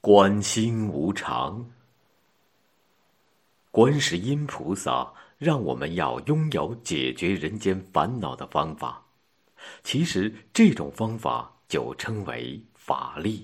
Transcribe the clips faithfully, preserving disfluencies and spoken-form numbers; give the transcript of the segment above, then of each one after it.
观心无常。观世音菩萨让我们要拥有解决人间烦恼的方法，其实这种方法就称为法力。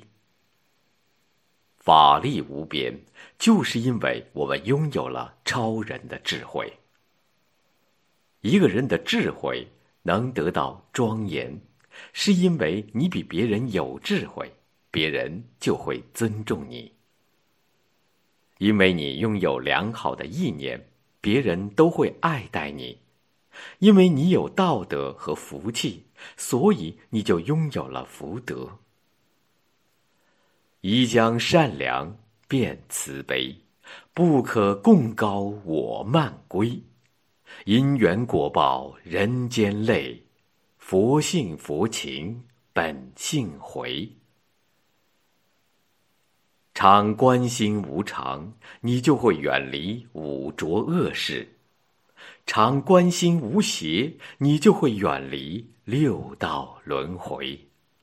法力无边，就是因为我们拥有了超人的智慧。一个人的智慧能得到庄严，是因为你比别人有智慧，别人就会尊重你。因为你拥有良好的意念，别人都会爱戴你。因为你有道德和福气，所以你就拥有了福德。宜将善良变慈悲，不可共高我慢归。因缘果报人间累，佛性佛情本性回。常观心无常，你就会远离五浊恶世；常观心无邪，你就会远离六道轮回。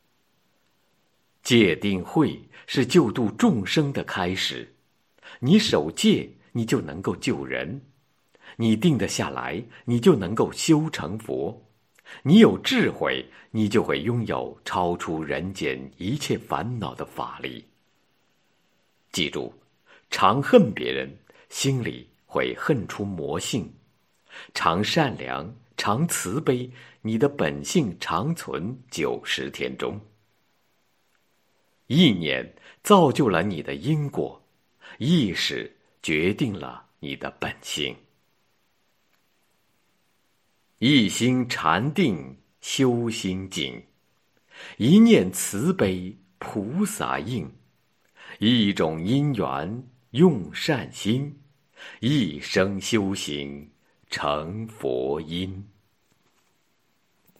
戒定慧是救度众生的开始，你守戒，你就能够救人；你定得下来，你就能够修成佛；你有智慧，你就会拥有超出人间一切烦恼的法力。记住，常恨别人，心里会恨出魔性；常善良，常慈悲，你的本性长存九十天中。意念造就了你的因果，意识决定了你的本性。一心禅定修心境，一念慈悲菩萨应。一种因缘用善心，一生修行成佛因。